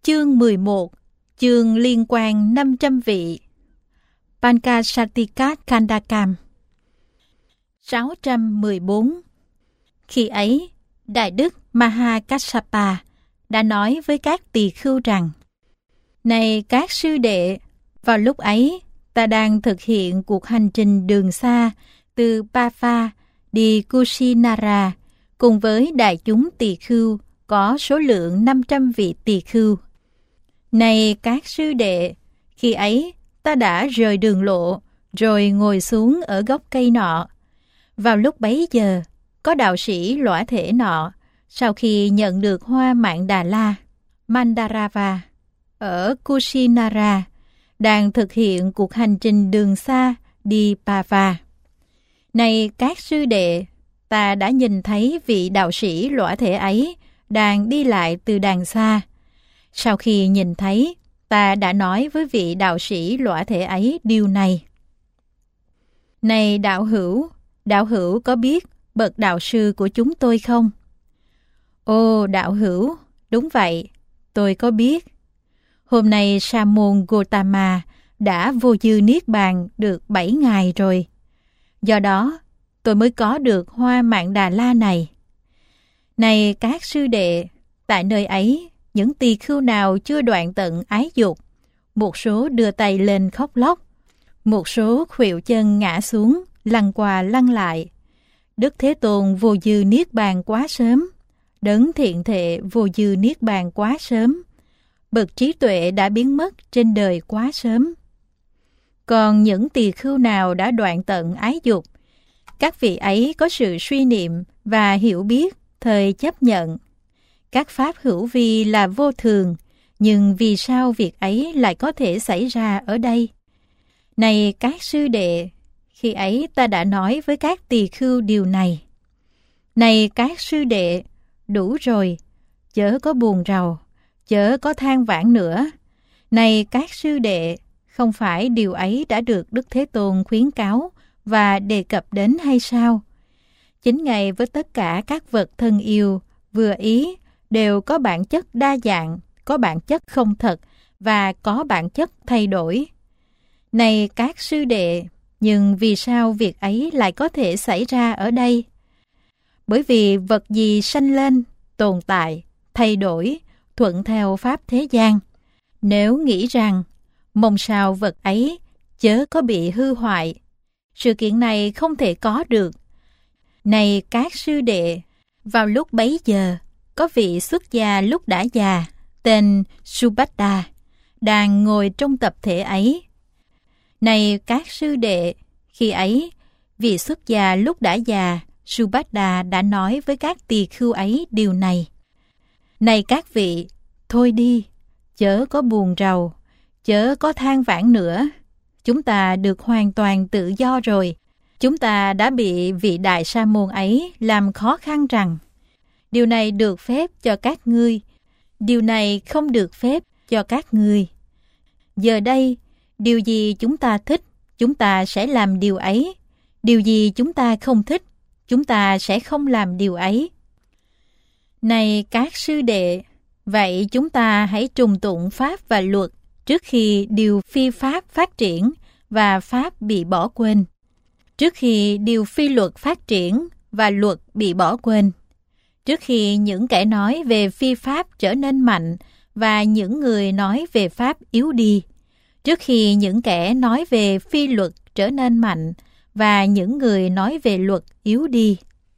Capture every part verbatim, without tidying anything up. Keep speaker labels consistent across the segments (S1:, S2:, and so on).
S1: Chương mười một, chương liên quan năm trăm vị. Pancasatika Khandakam. sáu trăm mười bốn. Khi ấy, Đại Đức Mahakassapa đã nói với các tỳ khưu rằng: Này các sư đệ, vào lúc ấy ta đang thực hiện cuộc hành trình đường xa từ Pava đi Kusinara cùng với đại chúng tỳ khưu có số lượng năm trăm vị tỳ khưu. Này các sư đệ, khi ấy ta đã rời đường lộ rồi ngồi xuống ở gốc cây nọ. Vào lúc bấy giờ, có đạo sĩ lõa thể nọ, sau khi nhận được hoa Mạn Đà La, Mandarava, ở Kusinara, đang thực hiện cuộc hành trình đường xa đi Pava. Này các sư đệ, ta đã nhìn thấy vị đạo sĩ lõa thể ấy đang đi lại từ đàng xa. Sau khi nhìn thấy, ta đã nói với vị đạo sĩ lõa thể ấy điều này: Này đạo hữu, đạo hữu có biết bậc đạo sư của chúng tôi không? Ô đạo hữu, đúng vậy, tôi có biết. Hôm nay Sa môn Gotama đã vô dư niết bàn được bảy ngày rồi. Do đó, tôi mới có được hoa Mạn Đà La này. Này các sư đệ, tại nơi ấy, những tỳ khưu nào chưa đoạn tận ái dục, một số đưa tay lên khóc lóc, một số khuỵu chân ngã xuống, lăn qua lăn lại. Đức Thế Tôn vô dư niết bàn quá sớm, đấng thiện thệ vô dư niết bàn quá sớm, bậc trí tuệ đã biến mất trên đời quá sớm. Còn những tỳ khưu nào đã đoạn tận ái dục, các vị ấy có sự suy niệm và hiểu biết, thời chấp nhận. Các pháp hữu vi là vô thường, nhưng vì sao việc ấy lại có thể xảy ra ở đây? Này các sư đệ, khi ấy ta đã nói với các tỳ khưu điều này. Này các sư đệ, đủ rồi, chớ có buồn rầu, chớ có than vãn nữa. Này các sư đệ, không phải điều ấy đã được Đức Thế Tôn khuyến cáo và đề cập đến hay sao? Chính Ngài với tất cả các vật thân yêu, vừa ý, đều có bản chất đa dạng, có bản chất không thật và có bản chất thay đổi. Này các sư đệ, nhưng vì sao việc ấy lại có thể xảy ra ở đây? Bởi vì vật gì sanh lên, tồn tại, thay đổi, thuận theo pháp thế gian. Nếu nghĩ rằng, mong sao vật ấy chớ có bị hư hoại, sự kiện này không thể có được. Này các sư đệ, vào lúc bấy giờ, có vị xuất gia lúc đã già, tên Subhadda, đang ngồi trong tập thể ấy. Này các sư đệ, khi ấy, vị xuất gia lúc đã già, Subhadda đã nói với các tỳ khưu ấy điều này: Này các vị, thôi đi, chớ có buồn rầu, chớ có than vãn nữa. Chúng ta được hoàn toàn tự do rồi. Chúng ta đã bị vị đại sa môn ấy làm khó khăn rằng điều này được phép cho các ngươi, điều này không được phép cho các ngươi. Giờ đây, điều gì chúng ta thích, chúng ta sẽ làm điều ấy. Điều gì chúng ta không thích, chúng ta sẽ không làm điều ấy. Này các sư đệ, vậy chúng ta hãy trùng tụng pháp và luật trước khi điều phi pháp phát triển và pháp bị bỏ quên. Trước khi điều phi luật phát triển và luật bị bỏ quên. Trước khi những kẻ nói về phi pháp trở nên mạnh và những người nói về pháp yếu đi. Trước khi những kẻ nói về phi luật trở nên mạnh và những người nói về luật yếu đi.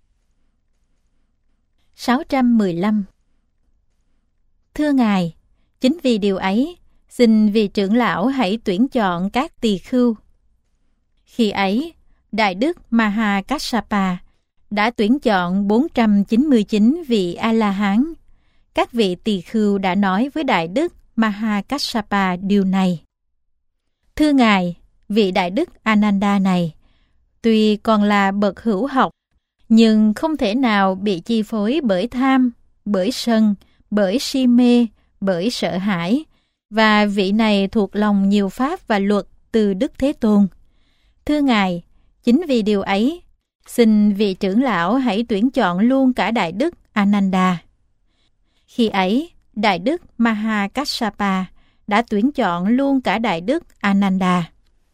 S1: sáu trăm mười lăm. Thưa Ngài, chính vì điều ấy, xin vị trưởng lão hãy tuyển chọn các tỳ khưu. Khi ấy, Đại Đức Mahakassapa đã tuyển chọn bốn trăm chín mươi chín vị A-la-hán. Các vị tỳ khưu đã nói với Đại Đức Mahakassapa điều này: Thưa Ngài, vị Đại Đức Ananda này, tuy còn là bậc hữu học, nhưng không thể nào bị chi phối bởi tham, bởi sân, bởi si mê, bởi sợ hãi, và vị này thuộc lòng nhiều pháp và luật từ Đức Thế Tôn. Thưa Ngài, chính vì điều ấy, xin vị trưởng lão hãy tuyển chọn luôn cả Đại Đức Ananda. Khi ấy, Đại đức Mahakassapa đã tuyển chọn luôn cả Đại đức Ananda.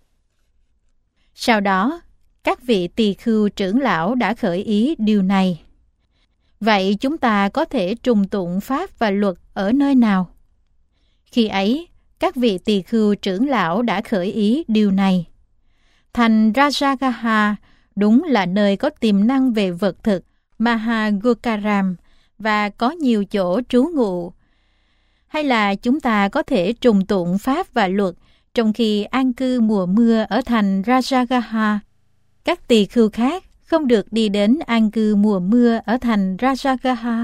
S1: Sau đó, các vị tỳ khưu trưởng lão đã khởi ý điều này. Vậy chúng ta có thể trùng tụng pháp và luật ở nơi nào? Khi ấy, các vị tỳ khưu trưởng lão đã khởi ý điều này. Thành Rajagaha đúng là nơi có tiềm năng về vật thực Mahagokaram và có nhiều chỗ trú ngụ. Hay là chúng ta có thể trùng tụng pháp và luật trong khi an cư mùa mưa ở thành Rajagaha? Các tỳ khưu khác không được đi đến an cư mùa mưa ở thành Rajagaha.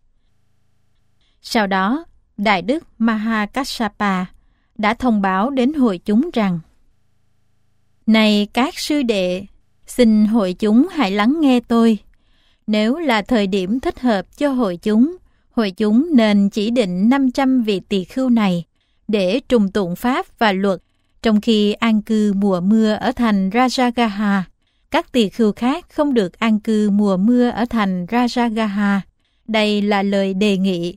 S1: Sau đó, Đại đức Mahakassapa đã thông báo đến hội chúng rằng: Này các sư đệ, xin hội chúng hãy lắng nghe tôi. Nếu là thời điểm thích hợp cho hội chúng, hội chúng nên chỉ định năm trăm vị tỳ khưu này để trùng tụng pháp và luật trong khi an cư mùa mưa ở thành Rajagaha. Các tỳ khưu khác không được an cư mùa mưa ở thành Rajagaha. Đây là lời đề nghị.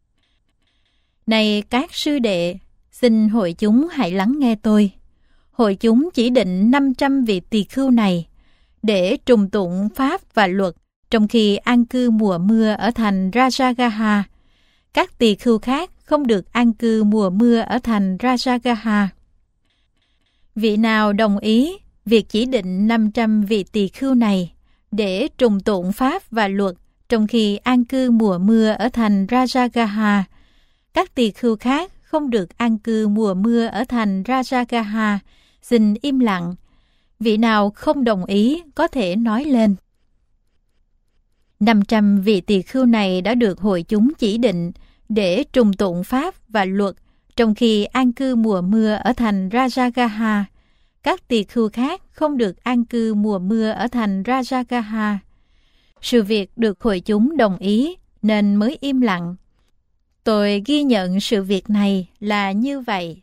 S1: Này các sư đệ, xin hội chúng hãy lắng nghe tôi. Hội chúng chỉ định năm trăm vị tỳ khưu này để trùng tụng pháp và luật trong khi an cư mùa mưa ở thành Rajagaha. Các tỳ khưu khác không được an cư mùa mưa ở thành Rajagaha. Vị nào đồng ý việc chỉ định năm trăm vị tỳ khưu này để trùng tụng pháp và luật trong khi an cư mùa mưa ở thành Rajagaha? Các tỳ khưu khác không được an cư mùa mưa ở thành Rajagaha, xin im lặng. Vị nào không đồng ý có thể nói lên. năm trăm vị tỳ khưu này đã được hội chúng chỉ định để trùng tụng pháp và luật trong khi an cư mùa mưa ở thành Rajagaha. Các tỳ khưu khác không được an cư mùa mưa ở thành Rajagaha. Sự việc được hội chúng đồng ý nên mới im lặng. Tôi ghi nhận sự việc này là như vậy.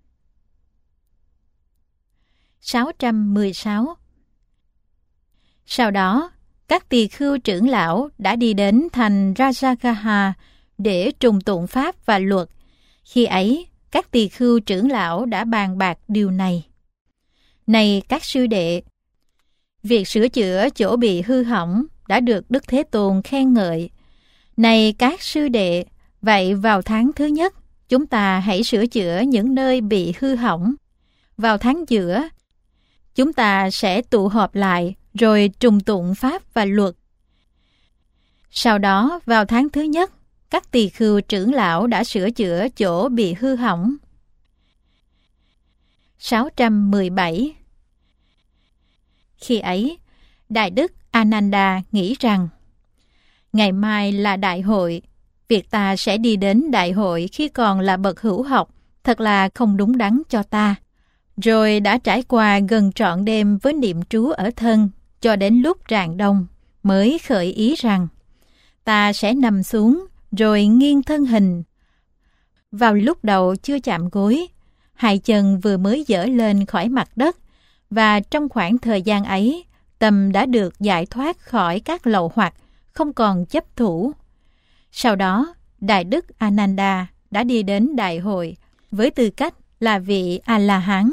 S1: sáu trăm mười sáu. Sau đó, các tỳ khưu trưởng lão đã đi đến thành Rajagaha để trùng tụng pháp và luật. Khi ấy, các tỳ khưu trưởng lão đã bàn bạc điều này. Này các sư đệ, việc sửa chữa chỗ bị hư hỏng đã được Đức Thế Tôn khen ngợi. Này các sư đệ, vậy vào tháng thứ nhất, chúng ta hãy sửa chữa những nơi bị hư hỏng. Vào tháng giữa, chúng ta sẽ tụ họp lại rồi trùng tụng pháp và luật. Sau đó, vào tháng thứ nhất, các tỳ khưu trưởng lão đã sửa chữa chỗ bị hư hỏng. sáu trăm mười bảy. Khi ấy, Đại đức Ananda nghĩ rằng ngày mai là đại hội, việc ta sẽ đi đến đại hội khi còn là bậc hữu học thật là không đúng đắn cho ta. Rồi đã trải qua gần trọn đêm với niệm trú ở thân cho đến lúc rạng đông mới khởi ý rằng ta sẽ nằm xuống rồi nghiêng thân hình. Vào lúc đầu chưa chạm gối, hai chân vừa mới dở lên khỏi mặt đất, và trong khoảng thời gian ấy, tâm đã được giải thoát khỏi các lậu hoặc, không còn chấp thủ. Sau đó, Đại đức Ananda đã đi đến đại hội với tư cách là vị A-la-hán.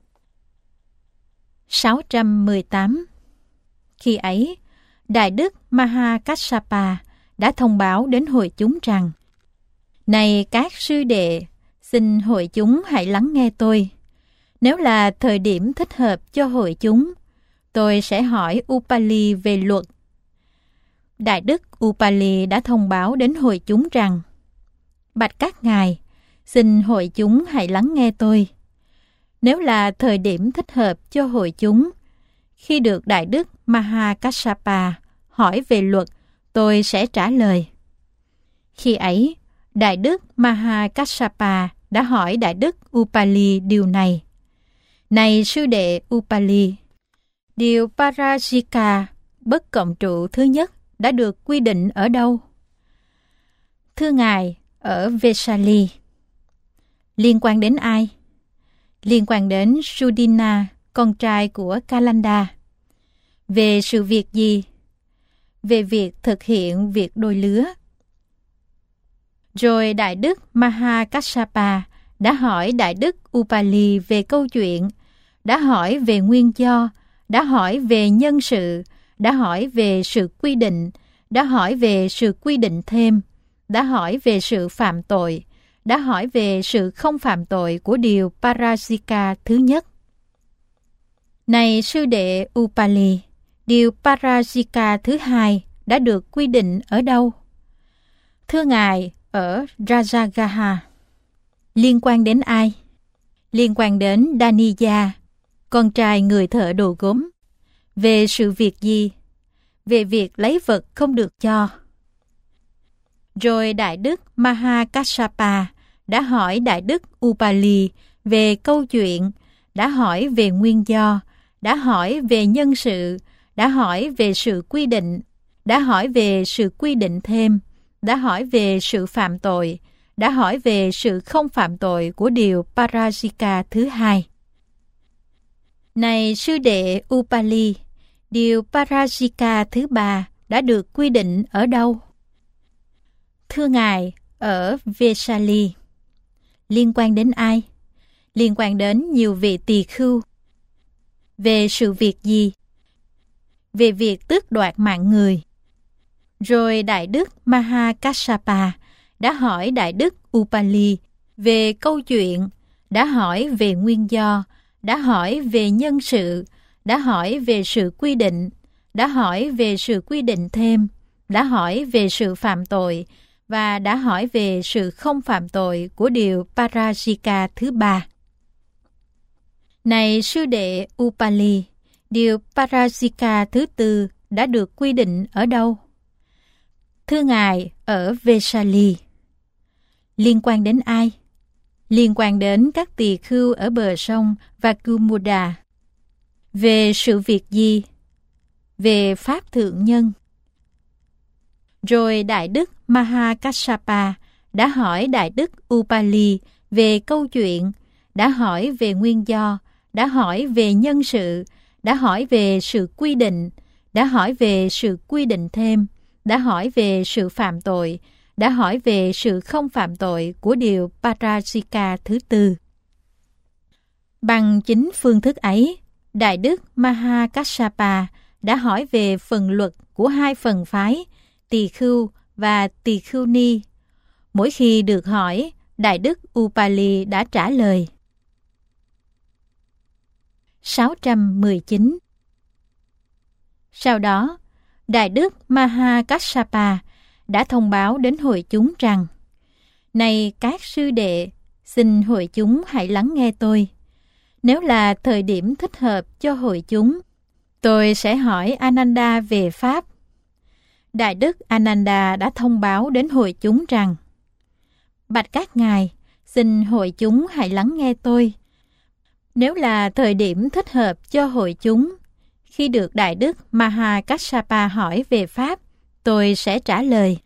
S1: sáu trăm mười tám. Khi ấy, Đại đức Mahakassapa đã thông báo đến hội chúng rằng: Này các sư đệ, xin hội chúng hãy lắng nghe tôi. Nếu là thời điểm thích hợp cho hội chúng, tôi sẽ hỏi Upali về luật. Đại đức Upali đã thông báo đến hội chúng rằng: Bạch các ngài, xin hội chúng hãy lắng nghe tôi. Nếu là thời điểm thích hợp cho hội chúng, khi được Đại đức Mahakassapa hỏi về luật, tôi sẽ trả lời. Khi ấy, Đại đức Mahakassapa đã hỏi Đại đức Upali điều này. Này sư đệ Upali, điều Parajika bất cộng trụ thứ nhất đã được quy định ở đâu? Thưa ngài, ở Vesali. Liên quan đến ai? Liên quan đến Sudina, con trai của Kalanda. Về sự việc gì? Về việc thực hiện việc đôi lứa. Rồi Đại Đức Mahakassapa đã hỏi Đại Đức Upali về câu chuyện, đã hỏi về nguyên do, đã hỏi về nhân sự, đã hỏi về sự quy định, đã hỏi về sự quy định thêm, đã hỏi về sự phạm tội, đã hỏi về sự không phạm tội của điều Parajika thứ nhất. Này sư đệ Upali, điều Parajika thứ hai đã được quy định ở đâu? Thưa Ngài, ở Rajagaha. Liên quan đến ai? Liên quan đến Daniya, con trai người thợ đồ gốm. Về sự việc gì? Về việc lấy vật không được cho. Rồi Đại Đức Mahakassapa đã hỏi Đại Đức Upali về câu chuyện, đã hỏi về nguyên do, đã hỏi về nhân sự, đã hỏi về sự quy định, đã hỏi về sự quy định thêm, đã hỏi về sự phạm tội, đã hỏi về sự không phạm tội của điều Parajika thứ hai. Này sư đệ Upali, điều Parajika thứ ba đã được quy định ở đâu? Thưa Ngài, ở Vesali. Liên quan đến ai? Liên quan đến nhiều vị tỳ khưu. Về sự việc gì? Về việc tước đoạt mạng người. Rồi Đại Đức Mahakassapa đã hỏi Đại Đức Upali về câu chuyện, đã hỏi về nguyên do, đã hỏi về nhân sự, đã hỏi về sự quy định, đã hỏi về sự quy định thêm, đã hỏi về sự phạm tội, và đã hỏi về sự không phạm tội của điều Parajika thứ ba. Này sư đệ Upali, điều Parajika thứ tư đã được quy định ở đâu? Thưa Ngài, ở Vesali. Liên quan đến ai? Liên quan đến các tỳ khưu ở bờ sông Vakumuda. Về sự việc gì? Về Pháp Thượng Nhân. Rồi Đại Đức Mahakassapa đã hỏi Đại Đức Upali về câu chuyện, đã hỏi về nguyên do, đã hỏi về nhân sự, đã hỏi về sự quy định, đã hỏi về sự quy định thêm, đã hỏi về sự phạm tội, đã hỏi về sự không phạm tội của điều Parajika thứ tư. Bằng chính phương thức ấy, Đại Đức Mahakassapa đã hỏi về phần luật của hai phần phái, tỳ khưu và tỳ khưu ni. Mỗi khi được hỏi, Đại Đức Upali đã trả lời. sáu trăm mười chín. Sau đó, Đại Đức Mahakassapa đã thông báo đến hội chúng rằng: Này các sư đệ, xin hội chúng hãy lắng nghe tôi. Nếu là thời điểm thích hợp cho hội chúng, tôi sẽ hỏi Ananda về Pháp. Đại Đức Ananda đã thông báo đến hội chúng rằng: Bạch các ngài, xin hội chúng hãy lắng nghe tôi. Nếu là thời điểm thích hợp cho hội chúng, khi được Đại Đức Mahakassapa hỏi về Pháp, tôi sẽ trả lời.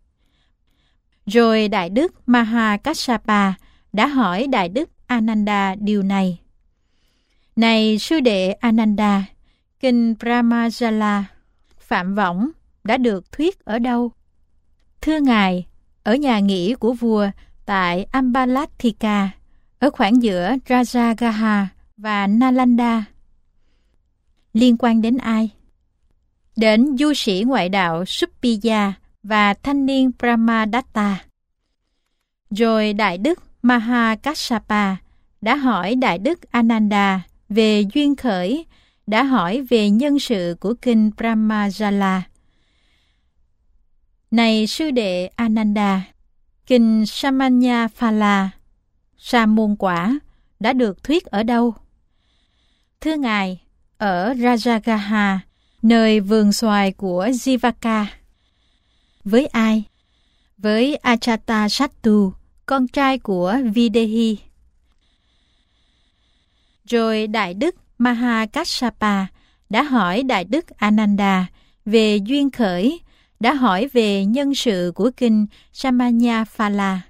S1: Rồi Đại Đức Mahakassapa đã hỏi Đại Đức Ananda điều này. Này sư đệ Ananda, kinh Brahmajala, Phạm Võng đã được thuyết ở đâu? Thưa ngài, ở nhà nghỉ của vua tại Ambalathika, ở khoảng giữa Rajagaha và Nalanda. Liên quan đến ai? Đến du sĩ ngoại đạo Suppiya và thanh niên Brahmadatta. Rồi Đại Đức Mahakassapa đã hỏi Đại Đức Ananda về duyên khởi, đã hỏi về nhân sự của kinh Brahmajala. Này sư đệ Ananda, kinh Samanyaphala, Sa môn quả, đã được thuyết ở đâu? Thưa ngài, ở Rajagaha, nơi vườn xoài của Jivaka. Với ai? Với Ajatasattu, con trai của Videhi. Rồi Đại Đức Mahakassapa đã hỏi Đại Đức Ananda về duyên khởi, đã hỏi về nhân sự của kinh Samanyaphala.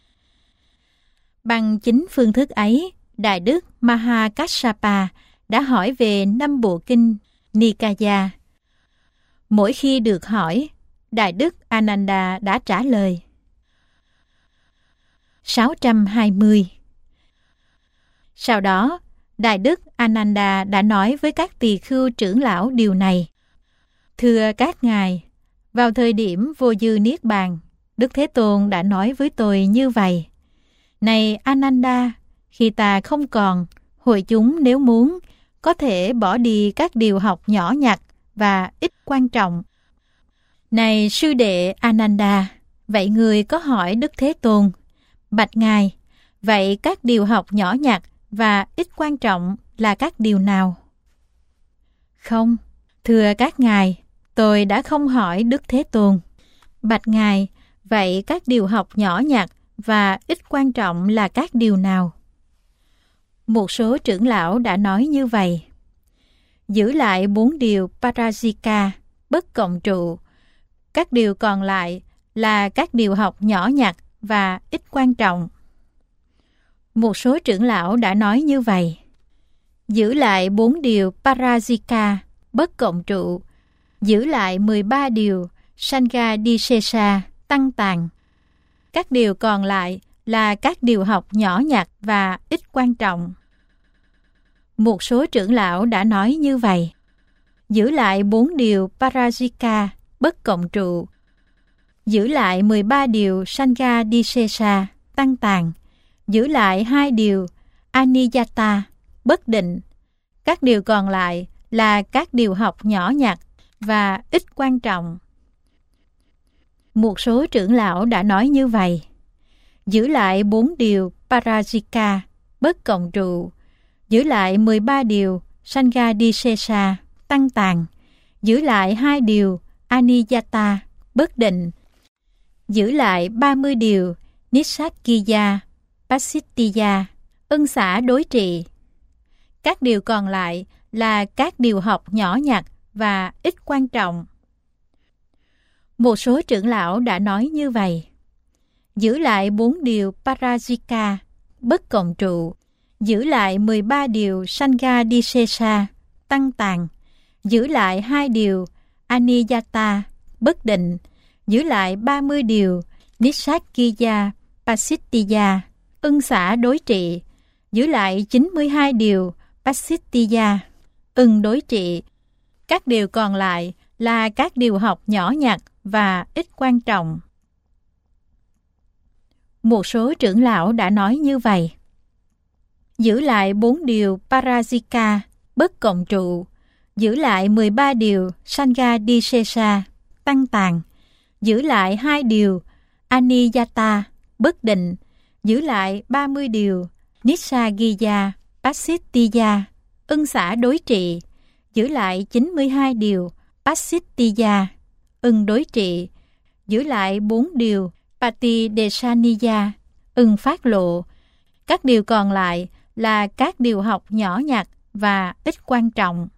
S1: Bằng chính phương thức ấy, Đại Đức Mahakassapa đã hỏi về năm bộ kinh Nikaya. Mỗi khi được hỏi, Đại Đức Ananda đã trả lời. sáu trăm hai mươi. Sau đó, Đại Đức Ananda đã nói với các tỳ khưu trưởng lão điều này. Thưa các ngài, vào thời điểm vô dư niết bàn, Đức Thế Tôn đã nói với tôi như vậy. Này Ananda, khi ta không còn, hội chúng nếu muốn, có thể bỏ đi các điều học nhỏ nhặt và ít quan trọng. Này sư đệ Ananda, vậy người có hỏi Đức Thế Tôn, bạch ngài, vậy các điều học nhỏ nhặt và ít quan trọng là các điều nào? Không, thưa các ngài, tôi đã không hỏi Đức Thế Tôn. Bạch ngài, vậy các điều học nhỏ nhặt và ít quan trọng là các điều nào? Một số trưởng lão đã nói như vậy. Giữ lại bốn điều Parajika, bất cộng trụ. Các điều còn lại là các điều học nhỏ nhặt và ít quan trọng. Một số trưởng lão đã nói như vậy. Giữ lại bốn điều Parajika, bất cộng trụ. Giữ lại mười ba điều Sangha Disesa, tăng tàng. Các điều còn lại là các điều học nhỏ nhặt và ít quan trọng. Một số trưởng lão đã nói như vậy. Giữ lại bốn điều Parajika, bất cộng trụ. Giữ lại mười ba điều Sangha Disesa, tăng tàng. Giữ lại hai điều Aniyata, bất định. Các điều còn lại là các điều học nhỏ nhặt và ít quan trọng. Một số trưởng lão đã nói như vậy. Giữ lại bốn điều Parajika, bất cộng trụ. Giữ lại mười ba điều Sangha Disesa, tăng tàng. Giữ lại hai điều Aniyata, bất định. Giữ lại ba mươi điều Nissaggiya, Pasittiya, ân xả đối trị. Các điều còn lại là các điều học nhỏ nhặt và ít quan trọng. Một số trưởng lão đã nói như vậy. Giữ lại bốn điều Parajika, bất cộng trụ. Giữ lại mười ba điều Sangha Disesa, tăng tàng. Giữ lại hai điều Aniyata, bất định. Giữ lại ba mươi điều Nissaggiya, Pasittiya, ân xả đối trị. Giữ lại chín mươi hai điều Pasittiya, ân đối trị. Các điều còn lại là các điều học nhỏ nhặt và ít quan trọng. Một số trưởng lão đã nói như vậy. Giữ lại bốn điều Parajika, bất cộng trụ. Giữ lại mười ba điều Sangha Disesa, tăng tàng. Giữ lại hai điều Aniyata, bất định. Giữ lại ba mươi điều Nissaggiya, Pasittiya, ân xả đối trị. Giữ lại chín mươi hai điều Pasittiya, ân đối trị. Giữ lại bốn điều Patidesaniya, ân phát lộ. Các điều còn lại là các điều học nhỏ nhặt và ít quan trọng.